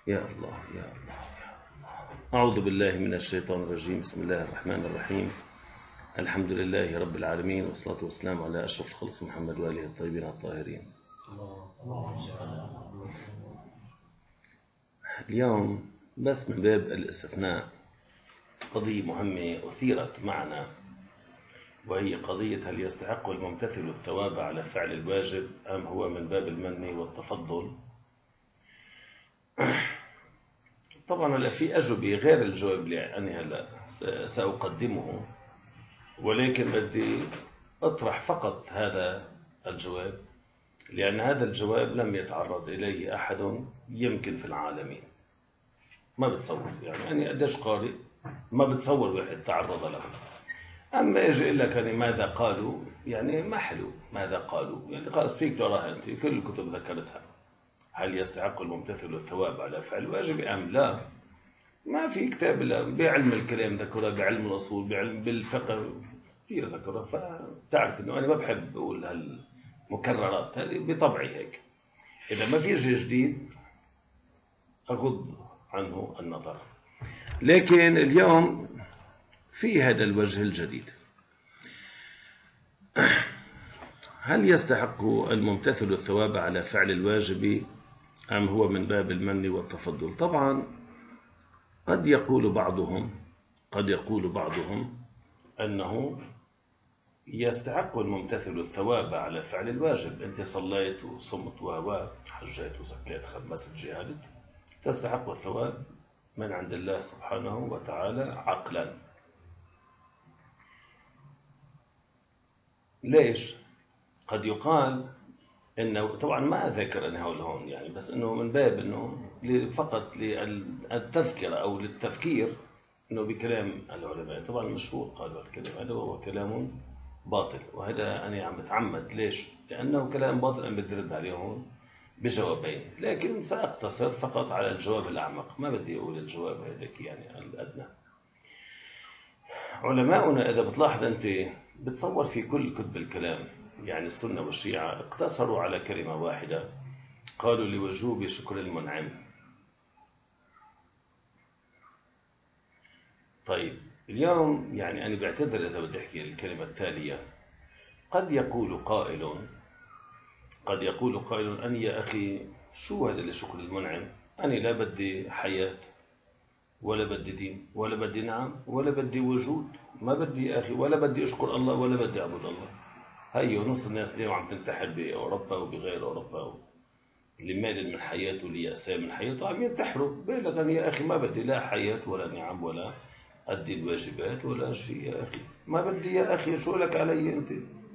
يا الله يا الله. أعوذ بالله من الشيطان الرجيم. بسم الله الرحمن الرحيم. الحمد لله رب العالمين، والصلاة والسلام على أشرف الخلق محمد وآله الطيبين الطاهرين. اليوم بس من باب الاستثناء قضية مهمة أثيرت معنا، وهي قضية هل يستحق الممتثل الثواب على فعل الواجب أم هو من باب المن والتفضل. طبعا هلا في أجوبة غير الجواب اللي أنا هلا سأقدمه، ولكن بدي أطرح فقط هذا الجواب، لأن هذا الجواب لم يتعرض إليه أحد يمكن في العالمين. ما بتصور يعني أنا قديش قارئ ما بتصور واحد تعرض له. أما أجي أقول لك يعني ماذا قالوا، يعني ما حلو ماذا قالوا، يعني خلاص فيك تراها أنت، كل الكتب ذكرتها. هل يستحق الممتثل الثواب على فعل واجب أم لا؟ ما في كتاب بعلم الكلام ذكرها، بعلم الأصول، بعلم بالفقه كثير ذكرها. فتعرف إنه أنا ما بحب أقول هالمكررات هذه بطبعي هيك. إذا ما في شيء جديد أغض عنه النظر. لكن اليوم في هذا الوجه الجديد، هل يستحق الممتثل الثواب على فعل الواجب أم هو من باب المن والتفضل؟ طبعا قد يقول بعضهم أنه يستحق الممتثل الثواب على فعل الواجب. أنت صليت وصمت وحجيت وزكيت خمست جهادت، تستحق الثواب من عند الله سبحانه وتعالى عقلا. ليش؟ قد يقال إنه طبعا ما أذكر أنه هون يعني، بس إنه من باب إنه فقط للتذكرة أو للتفكير إنه بكلام العلماء. طبعا مشهور قالوا الكلام هذا وهو كلام باطل، وهذا أنا عم بتعمد. ليش؟ لأنه كلام باطل أنا بدي أرد عليه هون بجوابين، لكن سأقتصر فقط على الجواب الأعمق، ما بدي أقول الجواب هذاك يعني الأدنى. علماؤنا إذا بتلاحظ أنت بتصور في كل كتب الكلام، يعني السنة والشيعة اقتصروا على كلمة واحدة، قالوا لوجوب شكر المنعم. طيب اليوم يعني أنا بعتذر إذا بدي أحكي الكلمة التالية. قد يقول قائل أن يا أخي شو هذا اللي شكر المنعم؟ أنا لا بدي حياة ولا بدي دين ولا بدي نعم ولا بدي وجود، ما بدي يا أخي ولا بدي أشكر الله ولا بدي أعبد الله. هي نص الناس اليوم عم تنتحر بأوروبا وبغير أوروبا، اللي مال من حياته واللي يأسى من حياته عم ينتحروا. بيقول لك يا أخي ما بدي لا حياة ولا نعم ولا أدي الواجبات ولا شيء، يا أخي ما بدي يا أخي، شو لك علي أنت؟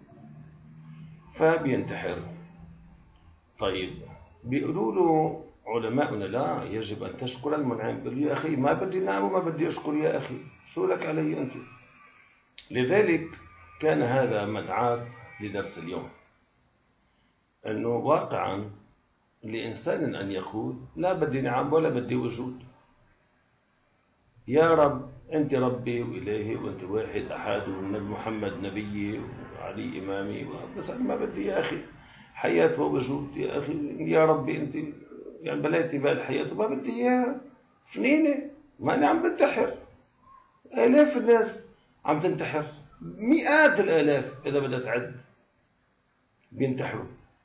فبينتحر. طيب بيقولوا له علماؤنا لا يجب أن تشكر المنعم، بيقول يا أخي ما بدي نعم وما بدي أشكر، يا أخي شو لك علي أنت؟ لذلك كان هذا مدعاة لدرس اليوم، أنه واقعا لإنسان أن يقول لا بدي نعم ولا بدي وجود. يا رب أنت ربي وإلهي وأنت واحد أحد، والنبي محمد نبيي وعلي إمامي، بس أنا ما بدي يا أخي حياة ووجود. يا أخي يا ربي أنت يعني بليتي بالحياة وما بدي إياها، فنينة ما أنا عم بنتحر. آلاف الناس عم تنتحر، مئات الآلاف إذا بدأت تعد بينتحروا.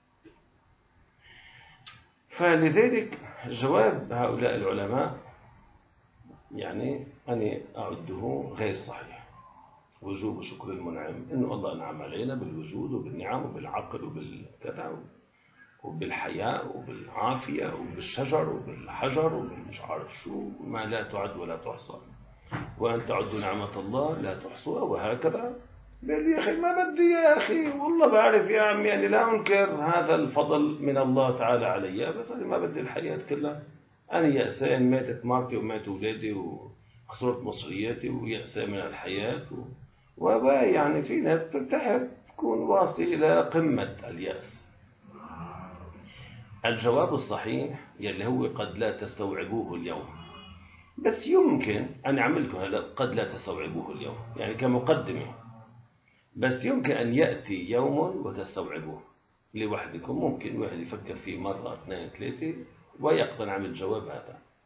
فلذلك جواب هؤلاء العلماء يعني أنا أعده غير صحيح. وجوب شكر المنعم، إنه الله أنعم علينا بالوجود وبالنعم وبالعقل وبالكذا وبالحياة وبالعافية وبالشجر وبالحجر وبالمش عارف شو، ما لا تعد ولا تحصى، وأن تعدوا نعمة الله لا تحصوها، وهكذا. قال لي يا أخي ما بدي يا أخي، والله بعرف يا عمي يعني لا أنكر هذا الفضل من الله تعالى علي، بس أنا ما بدي الحياة كلها. أنا يأسان، ماتت مرتي وماتوا أولادي وخسرت مصرياتي ويأسان من الحياة يعني في ناس بتنتحر تكون واصلة إلى قمة اليأس. الجواب الصحيح يلي هو قد لا تستوعبوه اليوم، بس يمكن أن أعملكم هذا قد لا تستوعبوه اليوم يعني كمقدمة، بس يمكن أن يأتي يوم وتستوعبوه لوحدكم. ممكن واحد يفكر فيه مرة اثنين ثلاثة ويقتنع بالجواب هذا.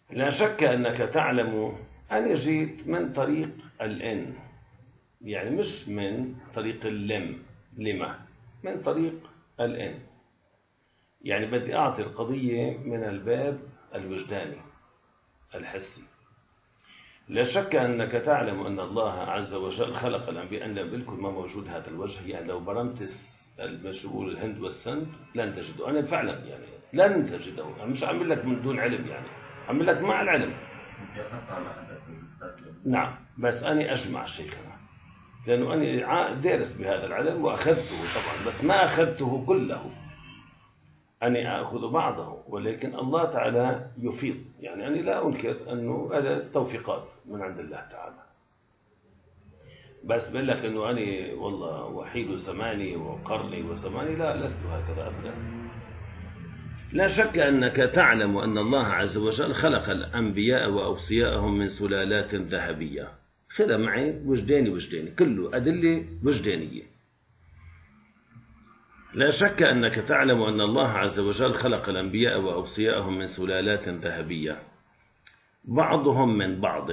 لا شك أنك تعلم أنا جيت من طريق الإن، يعني مش من طريق اللم لما، من طريق الإن، يعني بدي أعطي القضية من الباب الوجداني الحسي. لا شك أنك تعلم أن الله عز وجل خلق الأنبياء، أن بالكل ما موجود هذا الوجه، يعني لو برمت المشغول الهند والسند لن تجده، أنا فعلا يعني لن تجده، أنا مش عامل لك من دون علم، يعني عامل لك مع العلم. نعم، بس أنا أجمع شيخنا، لأنه أنا دارس بهذا العلم وأخذته طبعا، بس ما أخذته كله، أنا أخذ بعضه، ولكن الله تعالى يفيض، يعني أنا لا أنكر أنه هذا توفيقات من عند الله تعالى، بس بقول لك أنه أنا والله وحيد زماني وقرني وزماني، لا، لست هكذا أبدا. لا شك أنك تعلم أن الله عز وجل خلق الأنبياء وأوصياءهم من سلالات ذهبية. خذها معي وجداني كله أدلة وجدانية. لا شك أنك تعلم أن الله عز وجل خلق الأنبياء وأوصياءهم من سلالات ذهبية بعضهم من بعض،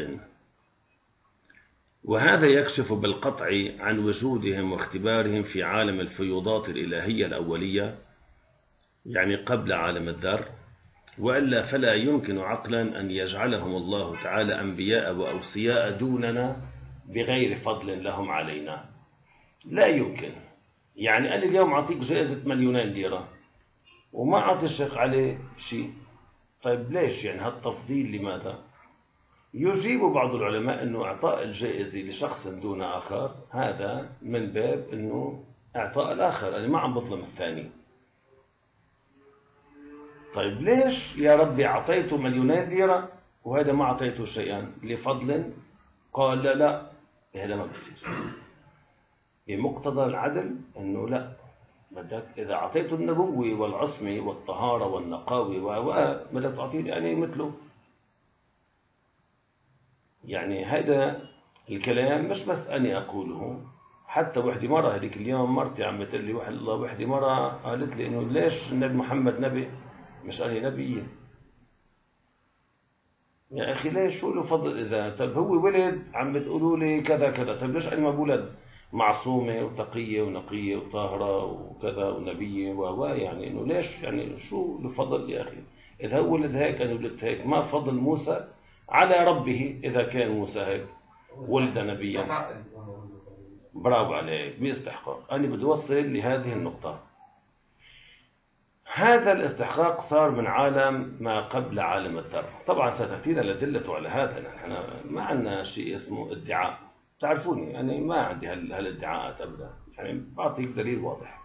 وهذا يكشف بالقطع عن وجودهم واختبارهم في عالم الفيوضات الإلهية الأولية، يعني قبل عالم الذر، وإلا فلا يمكن عقلا أن يجعلهم الله تعالى أنبياء وأوصياء دوننا بغير فضل لهم علينا، لا يمكن. يعني أنا اليوم أعطيك جائزة 2,000,000 ليرة وما أعطي الشيخ عليه شيء، طيب ليش؟ يعني هالتفضيل لماذا؟ يجيب بعض العلماء أنه إعطاء الجائزة لشخص دون آخر هذا من باب أنه إعطاء الآخر، أنا ما عم بظلم الثاني. طيب ليش يا ربي أعطيته 2,000,000 ليرة وهذا ما أعطيته شيئا لفضل؟ قال لا هذا ما بصير، بمقتضى العدل أنه لا، بدك إذا أعطيته النبوة والعصمة والطهارة والنقاوة بدك تعطيني أنا مثله. يعني هذا الكلام مش بس أنا أقوله، حتى وحدة مرة هذيك اليوم مرتي عم بتقول لي وحدة مرة قالت لي إنه ليش النبي محمد نبي مش أنا نبي؟ يا أخي ليش؟ شو له فضل إذا طب هو ولد عم بتقولوا لي كذا كذا، طب ليش أنا ما بولد معصومة وتقية ونقية وطاهرة وكذا ونبية يعني إنه ليش؟ يعني شو له فضل يا أخي؟ إذا هو ولد هيك أنا ولدت هيك، ما فضل موسى على ربه إذا كان موسى هيك ولد نبيا؟ برافو عليك، باستحقاق. أنا بدي أوصل لهذه النقطة. هذا الاستحقاق صار من عالم ما قبل عالم الذر، طبعا ستأتينا الأدلة على هذا، نحن ما عندنا شيء اسمه ادعاء، تعرفوني يعني ما عندي هالادعاءات أبدا، يعني بعطيك دليل واضح.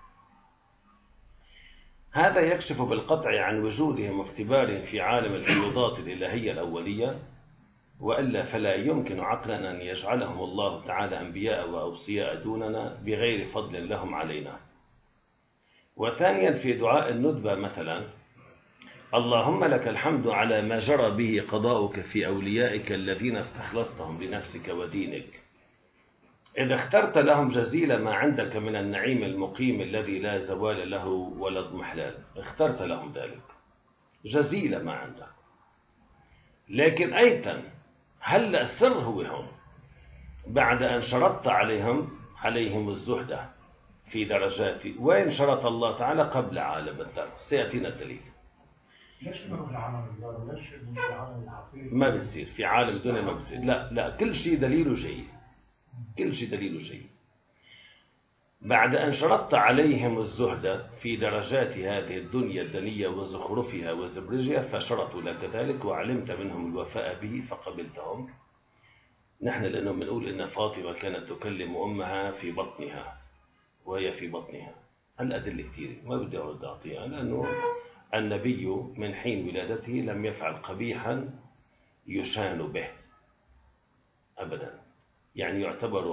هذا يكشف بالقطع عن وجودهم واختبارهم في عالم الفيوضات الإلهية الأولية، وإلا فلا يمكن عقلا أن يجعلهم الله تعالى أنبياء وأوصياء دوننا بغير فضل لهم علينا. وثانيا في دعاء الندبة مثلا: اللهم لك الحمد على ما جرى به قضاؤك في أوليائك الذين استخلصتهم لنفسك ودينك، إذا اخترت لهم جزيل ما عندك من النعيم المقيم الذي لا زوال له ولا اضمحلال، اخترت لهم ذلك جزيل ما عندك. لكن أيضا هل السر هو هم بعد أن شرطت عليهم الزهد في درجات، وين شرط الله تعالى قبل عالم الذر؟ سيأتينا الدليل. ليش نروح لعالم الذر؟ ليش مش عالم الحقيقة؟ ما بتصير في عالم الدنيا، ما بتصير، لا كل شيء دليله جيد، كل شيء دليله جيد. بعد أن شرطت عليهم الزهد في درجات هذه الدنيا الدنية وزخرفها وزبرجها، فشرطوا لك ذلك وعلمت منهم الوفاء به فقبلتهم. نحن لأنه بنقول إن فاطمة كانت تكلم أمها في بطنها وهي في بطنها، الأدلة كثيرة ما بدي أعود أعطيها، لأنه النبي من حين ولادته لم يفعل قبيحا يشان به أبدا، يعني يعتبر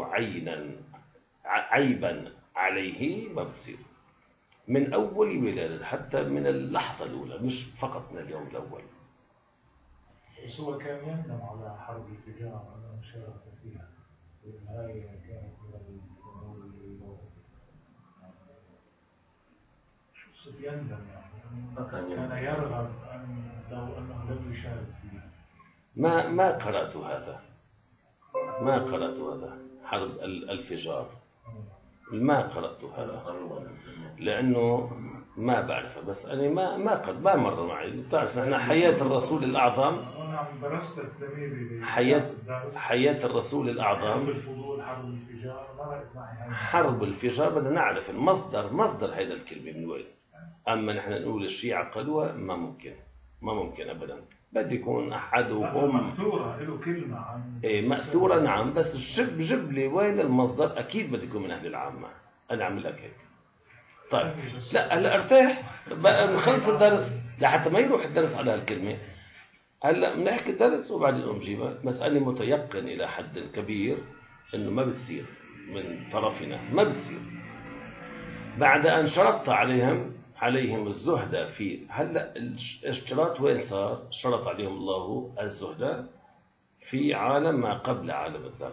عيبا عليه ما بتصير من أول ولادة، حتى من اللحظة الأولى، مش فقط من اليوم الأول. بس هو كان يندم على حرب الفجار أنه شارك فيها، والنهاية كانت من شو يندم يعني كان يرغب أن لو أنه لم يشارك فيها. ما قرأت هذا، ما قرأت هذا حرب الفجار، ما قرأت هذا لأنه ما بعرفه. بس أنا ما مر معي. بتعرف نحن حياة الرسول الأعظم، أنا درست التميمي حياة الرسول الأعظم. الفضول حرب الفجار ما رأيت معي. حرب الفجار بدنا نعرف مصدر هذا الكلمة من وين. أما نحن نقول الشيعة قالوها، ما ممكن أبدا. بده يكون أحدهم مأثورة له كلمة عن مأثورة، نعم. بس جيب لي وين المصدر. أكيد بده يكون من أهل العامة. أنا أعمل لك هيك. طيب لا هلا ارتاح بقى، نخلص الدرس لحتى ما يروح الدرس على هالكلمة. هلا بنحكي الدرس وبعدين نجيبها. بس أنا متيقن إلى حد كبير إنه ما بتصير من طرفنا، ما بتصير. بعد أن شرطت عليهم الزهد في هلا الاشتراط وين صار؟ شرط عليهم الله الزهد في عالم ما قبل عالم الذر،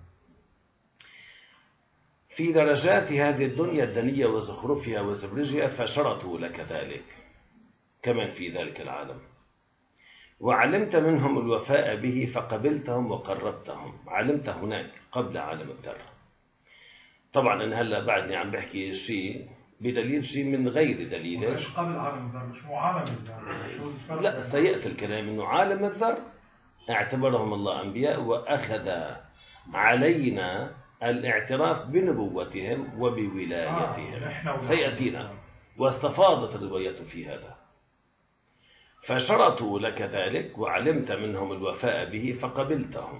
في درجات هذه الدنيا الدنية وزخرفها وزبرجها، فشرطوا لك ذلك كمان في ذلك العالم. وعلمت منهم الوفاء به فقبلتهم وقربتهم. علمت هناك قبل عالم الذر. طبعا أنا هلا بعدني عم بحكي شيء بدليل شيء من غير دليل. مش قبل عالم الذر، شو عالم الذر؟ لا سيأتي الكلام إنه عالم الذر اعتبرهم الله أنبياء، وأخذ علينا الاعتراف بنبوتهم وبولايتهم. سيأتينا واستفاضت الرواية في هذا. فشرطوا لك ذلك وعلمت منهم الوفاء به فقبلتهم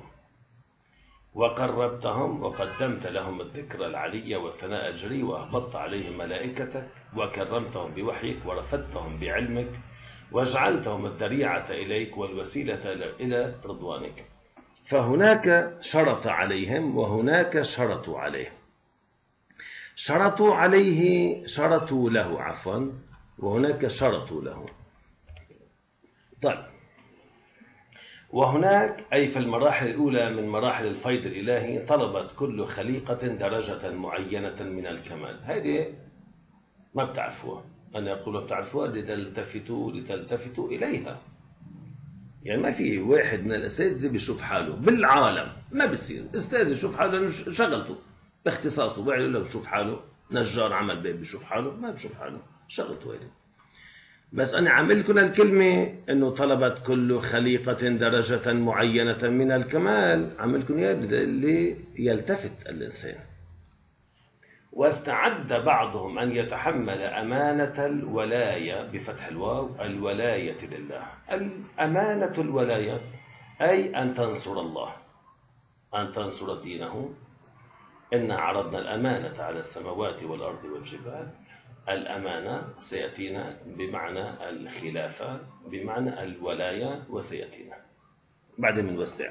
وقربتهم وقدمت لهم الذكر العلي والثناء الجلي، وأهبطت عليهم ملائكتك وكرمتهم بوحيك ورفدتهم بعلمك وجعلتهم الذريعة إليك والوسيلة إلى رضوانك. فهناك شرط عليهم وهناك شرطوا عليه. شرطوا له عفوا، وهناك شرطوا له. طيب، وهناك أي في المراحل الأولى من مراحل الفيض الإلهي طلبت كل خليقة درجة معينة من الكمال. هذه ما بتعرفوها، أنا أقول بتعرفوها لتلتفتوا إليها. يعني ما في واحد من الأساتذة بيشوف حاله بالعالم، ما بيصير أستاذ يشوف حاله شغلته باختصاصه. بعد لو بيشوف حاله نجار عمل بيت بيشوف حاله، ما بيشوف حاله شغلته هذه. بس أنا عامل لكم الكلمة إنه طلبت كل خليقة درجة معينة من الكمال، عامل لكم اللي يلتفت الإنسان. واستعد بعضهم أن يتحمل أمانة الولاية بفتح الواو، الولاية لله. الأمانة الولاية أي أن تنصر الله، أن تنصر دينه. إنا عرضنا الأمانة على السماوات والأرض والجبال. الأمانة سيأتينا بمعنى الخلافة، بمعنى الولاية، وسيأتينا بعد من وسع.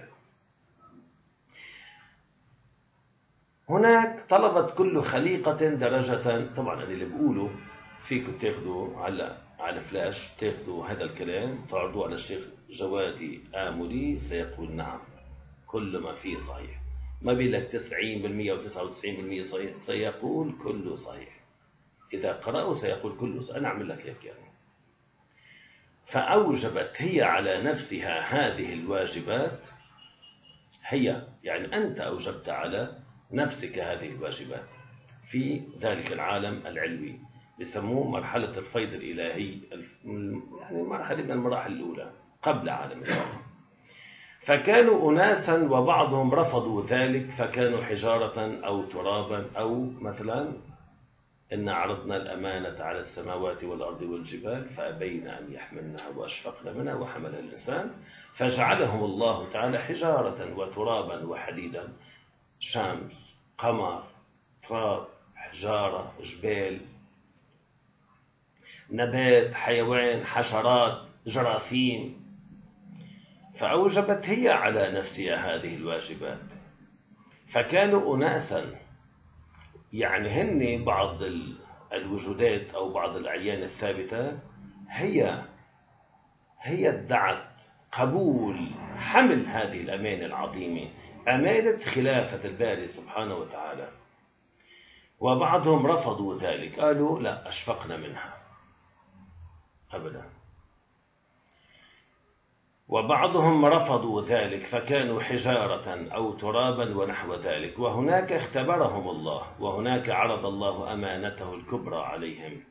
هناك طلبت كل خليقة درجة. طبعا اللي بقوله فيكم تاخذوا على فلاش، تاخذوا هذا الكلام تعرضوه على الشيخ جوادي آملي، سيقول نعم كل ما فيه صحيح. ما بيلك 90% و99% صحيح، سيقول كله صحيح. إذا قرأوا سيقول كله صحيح. أنا أعمل لك هيك يعني. فأوجبت هي على نفسها هذه الواجبات. هي يعني أنت أوجبت على نفسك هذه الواجبات في ذلك العالم العلوي، بسموه مرحلة الفيض الإلهي، يعني مرحلة من المراحل الأولى قبل عالم الذر. فكانوا أناسا وبعضهم رفضوا ذلك، فكانوا حجارة أو ترابا، أو مثلا إن عرضنا الأمانة على السماوات والأرض والجبال فأبين أن يحملنها وأشفقن منها وحملها الإنسان، فجعلهم الله تعالى حجارة وترابا وحديدا. شمس، قمر، تراب، حجارة، جبال، نبات، حيوان، حشرات، جراثيم. فأوجبت هي على نفسها هذه الواجبات. فكانوا أناسا، يعني هن بعض الوجودات أو بعض الأعيان الثابتة هي ادعت قبول حمل هذه الأمانة العظيمة، أمانة خلافة الباري سبحانه وتعالى. وبعضهم رفضوا ذلك، قالوا لا، أشفقنا منها أبدا. وبعضهم رفضوا ذلك فكانوا حجارة أو ترابا ونحو ذلك، وهناك اختبرهم الله، وهناك عرض الله أمانته الكبرى عليهم.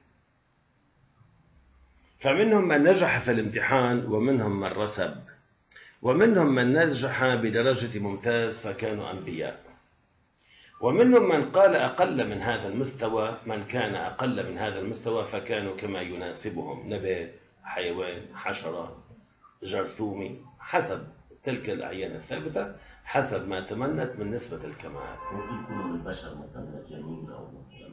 فمنهم من نجح في الامتحان، ومنهم من رسب، ومنهم من نجح بدرجة ممتاز فكانوا أنبياء، ومنهم من قال أقل من هذا المستوى، من كان أقل من هذا المستوى فكانوا كما يناسبهم، نبات، حيوان، حشرة، جرثومي، حسب تلك الأعيان الثابتة، حسب ما تمنت من نسبة الكمال. ممكن يكونوا من البشر مثلا جميل أو مثلا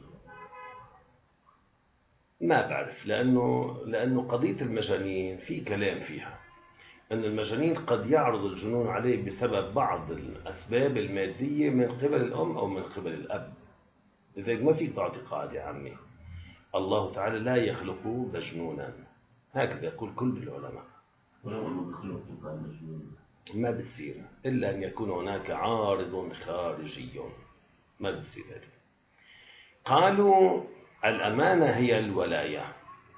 ما بعرف، لأنه قضية المجانين في كلام فيها، أن المجانين قد يعرض الجنون عليه بسبب بعض الأسباب المادية من قبل الأم أو من قبل الأب. لذلك ما فيك تعطي قاعدة عامة، الله تعالى لا يخلق مجنونا، هكذا يقول كل العلماء. ولو أنه بخلق كان مجنون ما بتصير إلا أن يكون هناك عارض خارجي، ما بتصير هذه. قالوا الأمانة هي الولاية.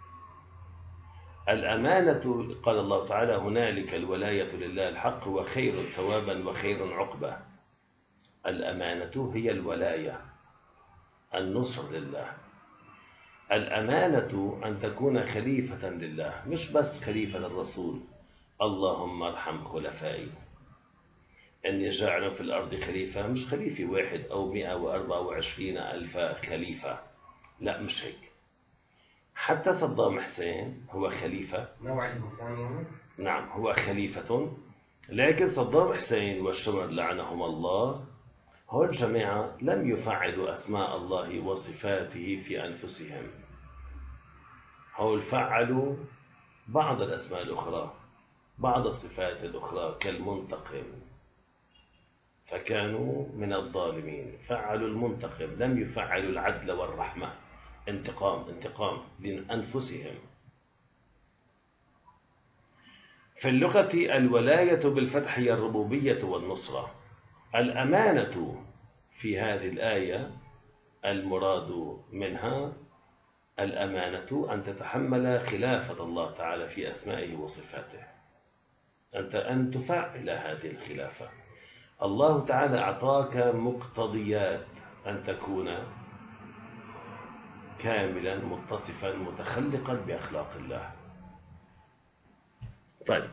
الأمانة قال الله تعالى هنالك الولاية لله الحق وخير ثوابا وخير عقبة. الأمانة هي الولاية، النصر لله. الأمانة أن تكون خليفة لله، مش بس خليفة للرسول، اللهم ارحم خلفائي، أني جاعل في الأرض خليفة، مش خليفة واحد أو 124,000 خليفة، لا مش هيك. حتى صدام حسين هو خليفة، نوع الإنسان يعني؟ نعم هو خليفة، لكن صدام حسين والشمر لعنهم الله، هؤلاء الجماعة لم يفعلوا أسماء الله وصفاته في أنفسهم، هؤلاء فعلوا بعض الأسماء الأخرى، بعض الصفات الأخرى كالمنتقم، فكانوا من الظالمين، فعلوا المنتقم، لم يفعلوا العدل والرحمة، انتقام لأنفسهم. في اللغة الولاية بالفتح هي الربوبية والنصرة. الأمانة في هذه الآية المراد منها الأمانة أن تتحمل خلافة الله تعالى في أسمائه وصفاته، أن تفعل هذه الخلافة. الله تعالى أعطاك مقتضيات أن تكون كاملا متصفا متخلقا بأخلاق الله. طيب،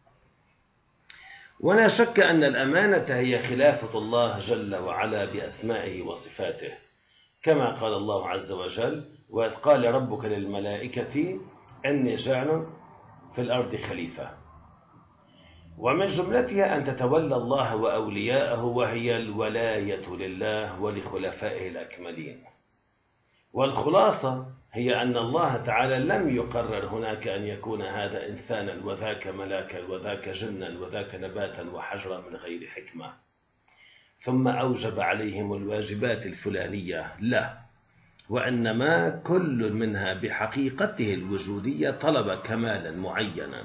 ولا شك أن الأمانة هي خلافة الله جل وعلا بأسمائه وصفاته، كما قال الله عز وجل وإذ قال ربك للملائكة إني جاعل في الأرض خليفة. ومن جملتها أن تتولى الله وأولياءه، وهي الولاية لله ولخلفائه الأكملين. والخلاصة هي أن الله تعالى لم يقرر هناك أن يكون هذا إنسانا وذاك ملاكا وذاك جنا وذاك نباتا وحجرا من غير حكمة ثم أوجب عليهم الواجبات الفلانية، لا، وإنما كل منها بحقيقته الوجودية طلب كمالا معينا،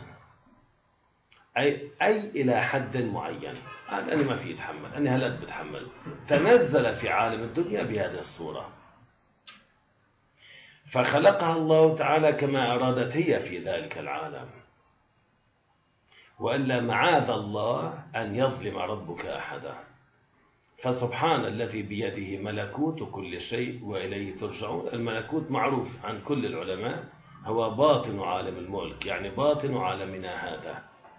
أي إلى حد معين. أنا ما في أتحمل، أنا هلأ بتحمل، تنزل في عالم الدنيا بهذه الصورة، فخلقها الله تعالى كما أرادت هي في ذلك العالم، وإلا معاذ الله أن يظلم ربك أحدا. فسبحان الذي بيده ملكوت كل شيء وإليه ترجعون. الملكوت معروف عن كل العلماء هو باطن عالم الملك، يعني باطن عالمنا هذا.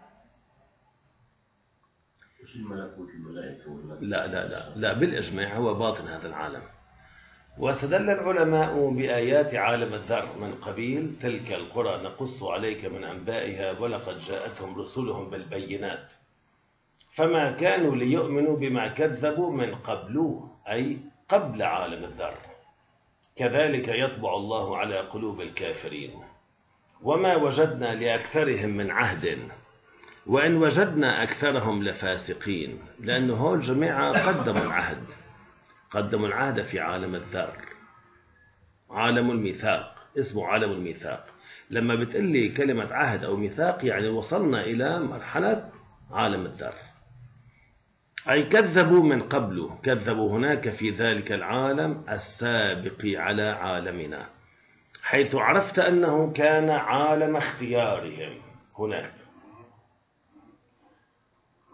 مش الملكوت الملائكة والناس؟ لا بالإجماع هو باطن هذا العالم. واستدل العلماء بآيات عالم الذر من قبيل تلك القرى نقص عليك من أنبائها ولقد جاءتهم رسلهم بالبينات فما كانوا ليؤمنوا بما كذبوا من قبل، أي قبل عالم الذر. كذلك يطبع الله على قلوب الكافرين وما وجدنا لأكثرهم من عهد وإن وجدنا أكثرهم لفاسقين. لأنه هؤلاء الجماعة قدموا العهد في عالم الذر، عالم الميثاق، اسمه عالم الميثاق. لما بتقلي كلمة عهد أو ميثاق يعني وصلنا إلى مرحلة عالم الذر، أي كذبوا من قبل، كذبوا هناك في ذلك العالم السابق على عالمنا، حيث عرفت أنه كان عالم اختيارهم هناك.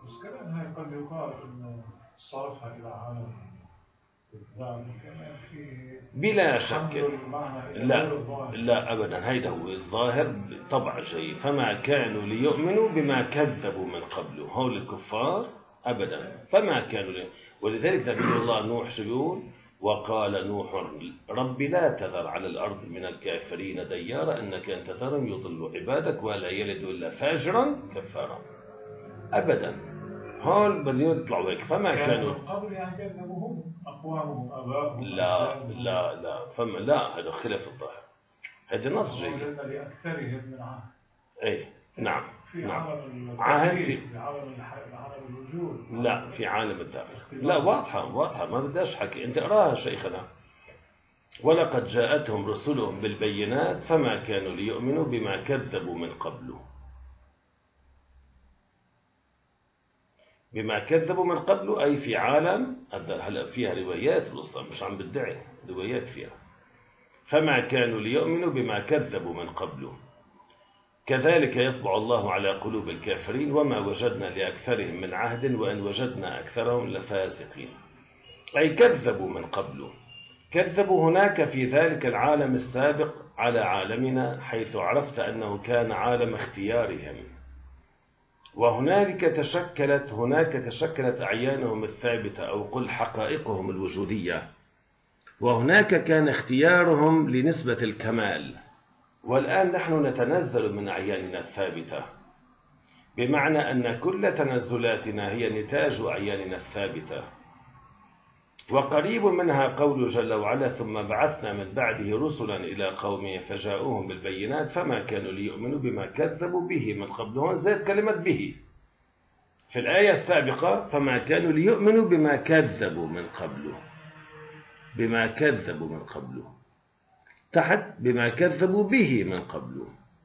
بس كمان هاي قد يقال إنه صرفها إلى عالم الظاهر كمان في بلا حمل شك. المعنى إلى لا غير الظاهر. لا أبدا، هيدا هو الظاهر طبع شيء. فما كانوا ليؤمنوا بما كذبوا من قبل، هول الكفار أبدا فما كانوا ولذلك نبي الله نوح شو بيقول؟ وقال نوح رب لا تذر على الأرض من الكافرين ديارا إنك إن تذرهم يضلوا عبادك ولا يلد إلا فاجرا كفارا. أبدا هول بدهم يطلعوا هيك. فما كانوا من قبل يعني كذبوهم أقوامهم أبائهم لا أجدادهم. لا فما لا، هذا خلاف الظاهر، هذا نص جيد. وجدنا لأكثرهم من عهد. اي نعم في نعم. عالم عهد في عالم الوجود. لا في عالم الدار. لا واضحة ما بداش حكي، انت اقراها شيخنا. ولقد جاءتهم رسلهم بالبينات فما كانوا ليؤمنوا بما كذبوا من قبل. بما كذبوا من قبل أي في عالم الدار. هلا فيها روايات القصة، مش عم بدعي، روايات فيها. فما كانوا ليؤمنوا بما كذبوا من قبل كذلك يطبع الله على قلوب الكافرين وما وجدنا لأكثرهم من عهد وإن وجدنا أكثرهم لفاسقين. أي كذبوا من قبل، كذبوا هناك في ذلك العالم السابق على عالمنا، حيث عرفت أنه كان عالم اختيارهم، وهناك تشكلت أعيانهم الثابتة أو قل حقائقهم الوجودية، وهناك كان اختيارهم لنسبة الكمال. والآن نحن نتنزل من أعياننا الثابتة، بمعنى أن كل تنزلاتنا هي نتاج أعياننا الثابتة. وقريب منها قول جل وعلا ثم بعثنا من بعده رسلا إلى قومه فجاءوهم بالبينات فما كانوا ليؤمنوا بما كذبوا به من قبل. هون زاد كلمة به في الآية السابقة، فما كانوا ليؤمنوا بما كذبوا من قبل، بما كذبوا من قبل، تحت بما كذبوا به من قبل.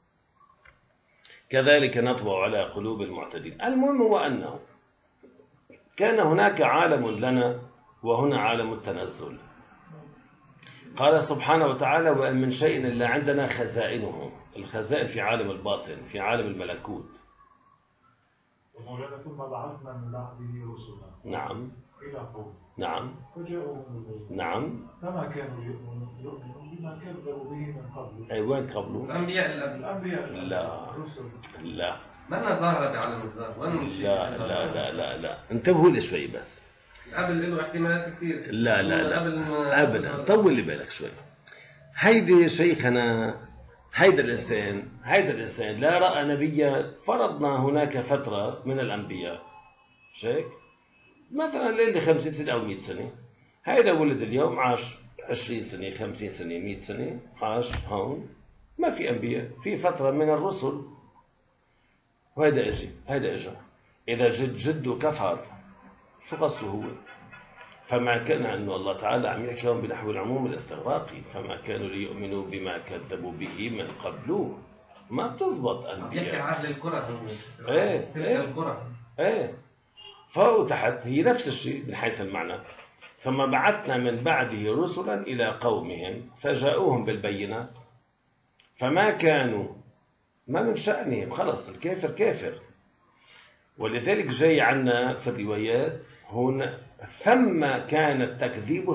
كذلك نطبع على قلوب المعتدين. المهم هو أنه كان هناك عالم لنا وهنا عالم التنزل. قال سبحانه وتعالى وإن من شيء إلا عندنا خزائنه. الخزائن في عالم الباطن، في عالم الملكوت. ومولانا ثم بعثنا من بعده رسلا. نعم إلى قوم. نعم فجاءوهم بالبينات. نعم. فما كانوا يؤمنوا بما كذبوا به من قبل. أي وين قبله؟ الأنبياء. لا الرسل. لا ما ظاهرة بعالم الذات. لا انتبهوا لي شوي بس. قبل له احتمالات كثير. لا أبدا، طول لي بالك شوي. هيدي شيخنا، هيدا الإنسان لا رأى نبيا. فرضنا هناك فترة من الأنبياء شيك مثلا اللي 50 سنة أو 100 سنة، هيدا ولد اليوم عاش 20 سنة 50 سنة 100 سنة عاش هون، ما في أنبياء. في فترة من الرسل وهيدا اجى. إذا جده كفر شو قصده هو؟ فما كان أنه الله تعالى عم يحكيهم بنحو العموم الاستغراقي. فما كانوا ليؤمنوا بما كذبوا به من قبل. ما بتزبط أنبياء. يحكي عدل الكرة. الكرة. فوق تحت هي نفس الشيء من حيث المعنى. ثم بعثنا من بعده رسلا إلى قومهم فجاءوهم بالبينات فما كانوا، ما من شأنهم، خلص الكافر كافر. ولذلك جاي عنا في الروايات هنا ثم كان التكذيب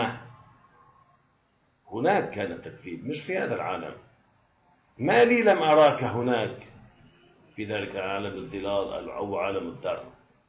هناك كان التكذيب، مش في هذا العالم. ما لي لم أراك هناك في ذلك العالم الظلال أو عالم الدار.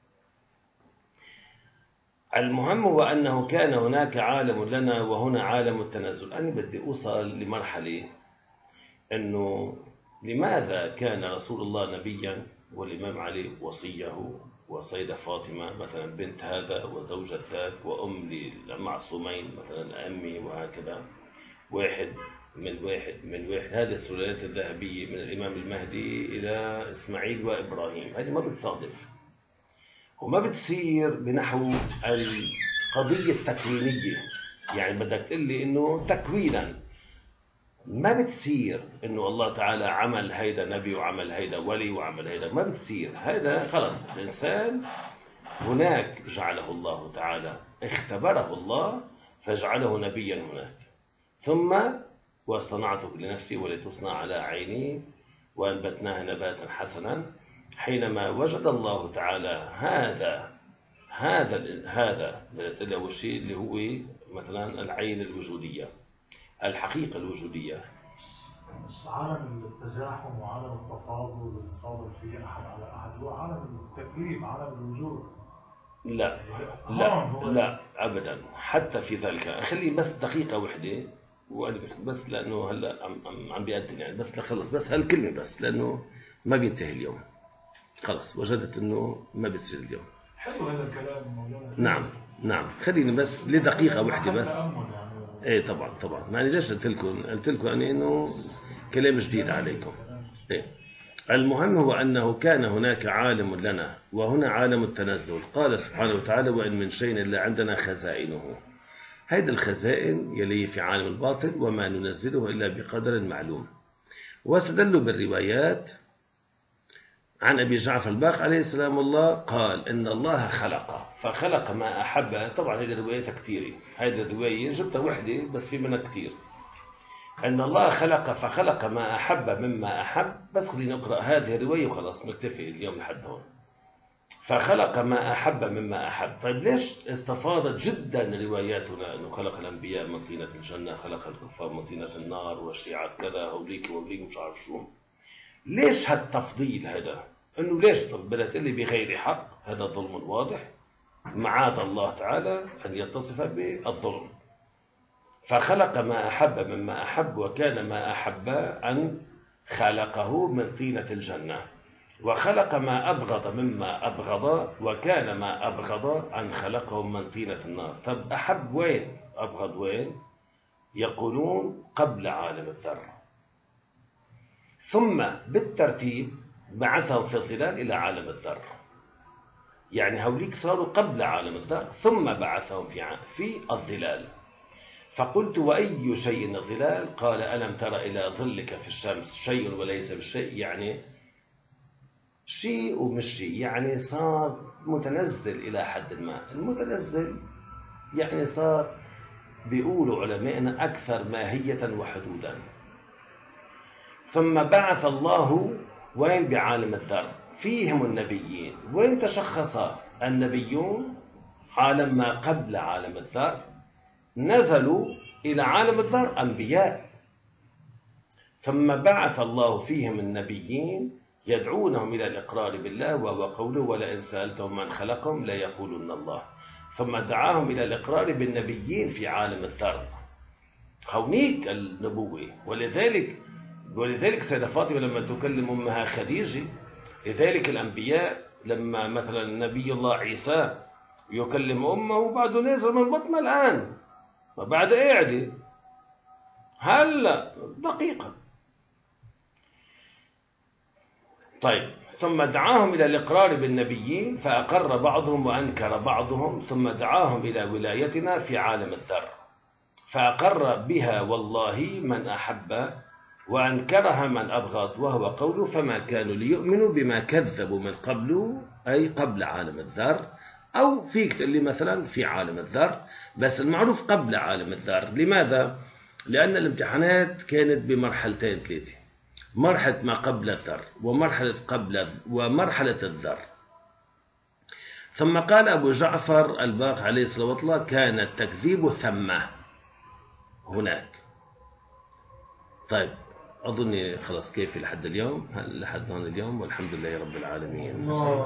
المهم هو أنه كان هناك عالم لنا وهنا عالم التنزل. أنا بدي أوصل لمرحلة أنه لماذا كان رسول الله نبيا والإمام علي وصيه وسيدة فاطمة مثلا بنت هذا وزوجة ذاك وأم للمعصومين مثلا أمي، وهكذا واحد من واحد. هذه السلالات الذهبية من الإمام المهدي إلى إسماعيل وإبراهيم. هذه ما بتصادف وما بتصير بنحو القضية التكوينية. يعني بدك تقول لي إنه تكوينا ما بتصير إنه الله تعالى عمل هيدا نبي وعمل هيدا ولي وعمل هيدا، ما بتصير. هذا خلص الإنسان هناك جعله الله تعالى، اختبره الله فجعله نبيا هناك. ثم واصطنعتك لنفسي ولتصنع على عيني وأنبتناها نباتا حسنا. حينما وجد الله تعالى هذا أول شيء اللي هو مثلا العين الوجودية، الحقيقة الوجودية. بس عالم التزاحم وعالم التفاضل والتفاضل في أحد على أحد هو عالم التكليف، عالم الوجود. لا لا أبدا، حتى في ذلك. خلي بس دقيقة واحدة وأنا بس لأنه هلا عم بيقدم يعني، بس لخلص بس هالكلمة بس لأنه ما بينتهي اليوم. خلاص وجدت إنه ما بيصير اليوم. حلو هذا الكلام مولانا. نعم خليني بس لدقيقة واحدة بس. يعني. ايه طبعا ما أنا ليش قلت لكم يعني إنه كلام جديد عليكم. إيه. المهم هو أنه كان هناك عالم لنا، وهنا عالم التنزل. قال سبحانه وتعالى: وإن من شيء إلا عندنا خزائنه. هذه الخزائن يلي في عالم الباطل، وما ننزله إلا بقدر معلوم. واستدلوا بالروايات عن أبي جعفر الباقر عليه السلام الله قال إن الله فخلق ما أحب. طبعا هذه الروايات كثيرة، هذه الرواية جبتها وحدة بس في منها كثير. أن الله فخلق ما أحب مما أحب. بس خلينا نقرأ هذه الرواية وخلاص نكتفي اليوم لحد هون. فخلق ما أحب مما أحب. طيب ليش استفاضت جدا رواياتنا أنه خلق الأنبياء من طينة الجنة، خلق الكفار من طينة النار، والشيعة كذا هوليك مش عارف شو. ليش هالتفضيل هذا؟ أنه ليش؟ طب بدها تقول لي بغير حق، هذا ظلم واضح، معاذ الله تعالى أن يتصف بالظلم. فخلق ما أحب مما أحب، وكان ما أحب أن خلقه من طينة الجنة، وخلق ما أبغض مما أبغض، وكان ما أبغض أن خلقه من طينة النار. طب أحب وين؟ أبغض وين؟ يقولون قبل عالم الذر، ثم بالترتيب بعثهم في الظلال إلى عالم الذر. يعني هوليك صاروا قبل عالم الذر ثم بعثهم في الظلال. فقلت: وأي شيء الظلال؟ قال: ألم تر إلى ظلك في الشمس شيء وليس بالشيء. يعني شيء ومش شيء، يعني صار متنزل إلى حد ما. المتنزل يعني صار بيقولوا علماءنا أكثر ماهية وحدودا. ثم بعث الله وين؟ بعالم الذر، فيهم النبيين. وين تشخص النبيون؟ عالم ما قبل عالم الذر. نزلوا إلى عالم الذر أنبياء. ثم بعث الله فيهم النبيين يدعونهم إلى الإقرار بالله، وهو قوله: ولئن سألتهم من خلقهم ليقولن الله. ثم دعاهم إلى الإقرار بالنبيين في عالم الذر. هونيك النبوة. ولذلك سيدة فاطمة لما تكلم أمها خديجة، لذلك الأنبياء لما مثلا نبي الله عيسى يكلم أمه وبعده نازل من بطنها الآن، وبعد قاعدة هلا دقيقة. طيب، ثم دعاهم إلى الإقرار بالنبيين فأقر بعضهم وأنكر بعضهم، ثم دعاهم إلى ولايتنا في عالم الذر فأقر بها والله من أحب وأنكرها من أبغض، وهو قوله: فما كانوا ليؤمنوا بما كذبوا من قبل، أي قبل عالم الذر، أو فيك اللي مثلا في عالم الذر، بس المعروف قبل عالم الذر. لماذا؟ لأن الامتحانات كانت بمرحلتين ثلاثة: مرحلة ما قبل الذر، ومرحلة الذر. ثم قال أبو جعفر الباقر عليه الصلاة والسلام: كان التكذيب ثم هناك. طيب أظني خلاص كيف لحد اليوم، لحد هون اليوم، والحمد لله رب العالمين.